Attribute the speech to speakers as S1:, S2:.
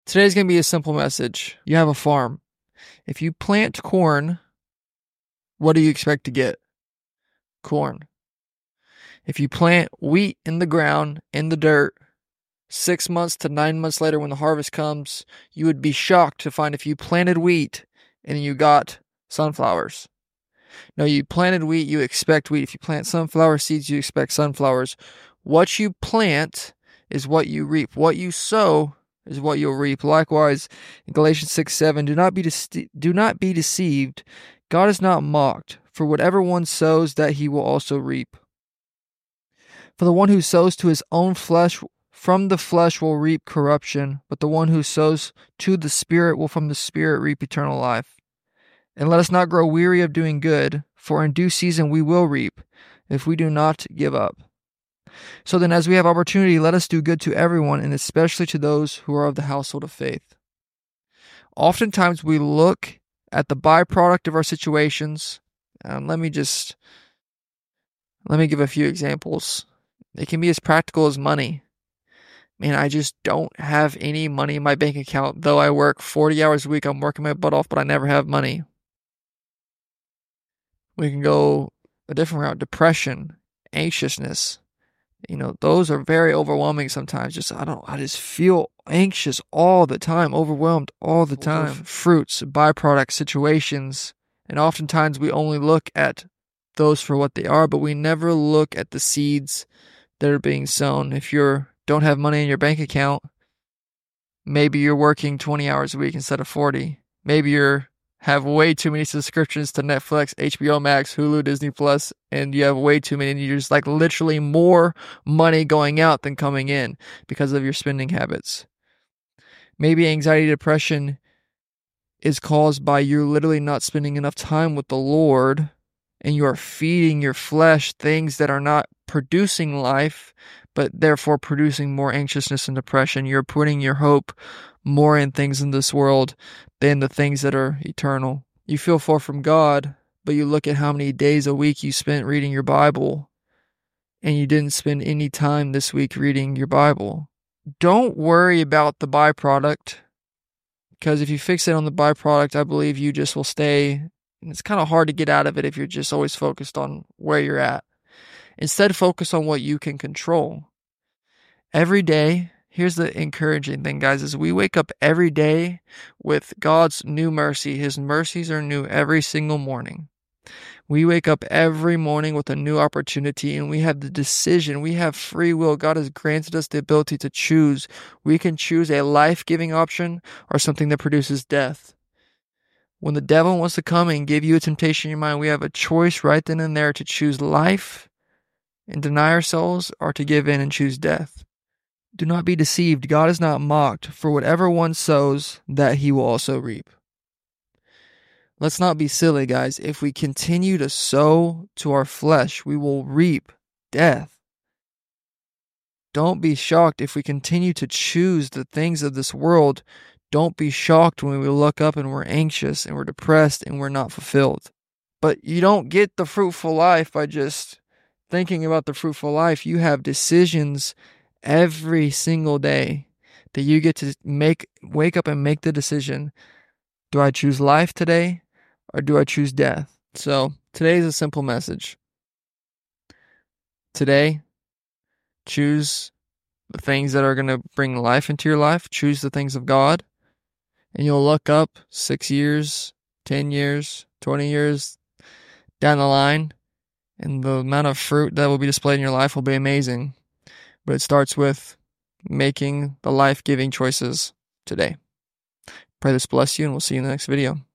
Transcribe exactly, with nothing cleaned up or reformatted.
S1: Today's going to be a simple message. You have a farm. If you plant corn, what do you expect to get? Corn. If you plant wheat in the ground, in the dirt, six months to nine months later when the harvest comes, you would be shocked to find if you planted wheat and you got sunflowers. No, you planted wheat, you expect wheat. If you plant sunflower seeds, you expect sunflowers. What you plant is what you reap. What you sow is what you'll reap. Likewise, in Galatians six seven, do not be dece- do not be deceived. God is not mocked, for whatever one sows, that he will also reap. For the one who sows to his own flesh, from the flesh will reap corruption, but the one who sows to the Spirit will from the Spirit reap eternal life. And let us not grow weary of doing good, for in due season we will reap, if we do not give up. So then, as we have opportunity, let us do good to everyone, and especially to those who are of the household of faith. Oftentimes we look at the byproduct of our situations. Um, let me just, let me give a few examples. It can be as practical as money. Man, I just don't have any money in my bank account. Though I work forty hours a week, I'm working my butt off, but I never have money. We can go a different route. Depression, anxiousness. You know, those are very overwhelming sometimes. Just, I don't, I just feel anxious all the time, overwhelmed all the time. Fruits, byproduct situations. And oftentimes we only look at those for what they are, but we never look at the seeds that are being sown. If you don't have money in your bank account, maybe you're working twenty hours a week instead of forty. Maybe you're have way too many subscriptions to Netflix, H B O Max, Hulu, Disney Plus, and you have way too many, and you're just like literally more money going out than coming in because of your spending habits. Maybe anxiety, depression is caused by you literally not spending enough time with the Lord, and you are feeding your flesh things that are not producing life, but therefore producing more anxiousness and depression. You're putting your hope more in things in this world than the things that are eternal. You feel far from God, but you look at how many days a week you spent reading your Bible, and you didn't spend any time this week reading your Bible. Don't worry about the byproduct, because if you fixate on the byproduct, I believe you just will stay, and it's kind of hard to get out of it if you're just always focused on where you're at. Instead, focus on what you can control. Every day, here's the encouraging thing, guys, is we wake up every day with God's new mercy. His mercies are new every single morning. We wake up every morning with a new opportunity, and we have the decision. We have free will. God has granted us the ability to choose. We can choose a life-giving option or something that produces death. When the devil wants to come and give you a temptation in your mind, we have a choice right then and there to choose life and deny ourselves, or to give in and choose death. Do not be deceived. God is not mocked, for whatever one sows, that he will also reap. Let's not be silly, guys. If we continue to sow to our flesh, we will reap death. Don't be shocked if we continue to choose the things of this world. Don't be shocked when we look up and we're anxious and we're depressed and we're not fulfilled. But you don't get the fruitful life by just thinking about the fruitful life. You have decisions every single day that you get to make, wake up and make the decision. Do I choose life today, or do I choose death? So today is a simple message. Today, choose the things that are going to bring life into your life. Choose the things of God, and you'll look up six years, ten years, twenty years down the line, and the amount of fruit that will be displayed in your life will be amazing. But it starts with making the life-giving choices today. Pray this bless you, and we'll see you in the next video.